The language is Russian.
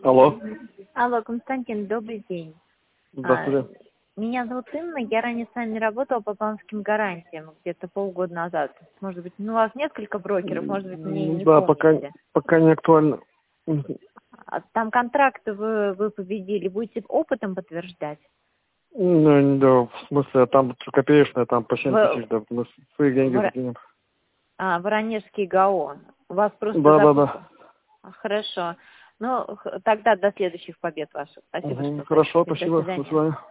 Алло. Алло, Константин, добрый день. Здравствуйте. Меня зовут Инна, я ранее с вами работала по банковским гарантиям где-то полгода назад. Может быть, у вас несколько брокеров, может быть, мне не Да, помните. пока не актуально. Там контракты вы победили, будете опытом подтверждать? Ну, да, в смысле, там копеечная, там по 7 тысяч, да, мы свои деньги закинем. Воронежский ГАО. У вас просто Да. Хорошо. Ну, тогда до следующих побед ваших. Спасибо, что Хорошо, хотите. До спасибо, до свидания. свидания.